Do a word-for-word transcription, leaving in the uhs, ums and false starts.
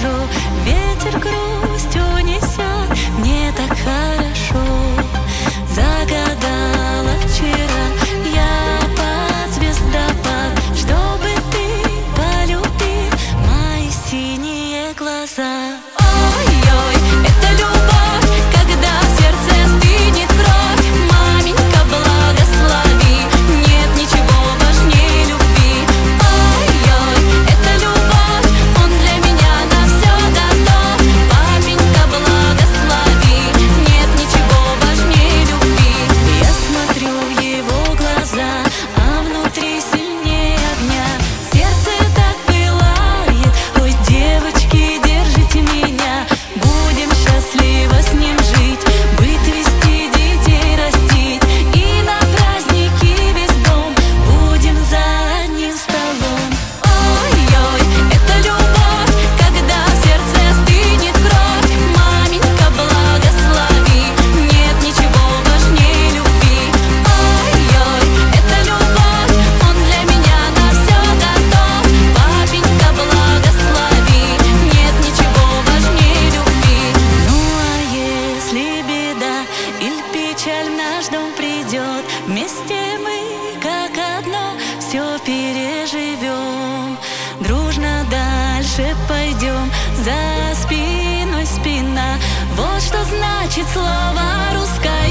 хорошо, ветер грусть унесет, мне так хорошо. Загадала вчера я под звездопад, чтобы ты полюбил мои синие глаза. Ой-ой, это любовь, когда в сердце стынет кровь. Маменька, благослови, нет ничего важнее любви. Ой-ой, это любовь, он для меня на все готов. Папенька, благослови, нет ничего важнее любви. Я смотрю в его глаза, а внутри сильнее огня. Сердце так пылает, ой, девочки, держите меня. Будем счастливо с ним жить, быть, вести, детей растить. И на праздники весь дом будем за одним столом. Ой-ой, это любовь, когда в сердце стынет кровь. Маменька, благослови, нет ничего важнее любви. Ой-ой, это любовь, он для меня на все готов. Папенька, благослови, нет ничего важнее любви. Ну а если беда или печаль в наш дом придет, вместе мы, как одно, все переживем. Дружно дальше пойдем, за спиной спина. Вот что значит слово русское.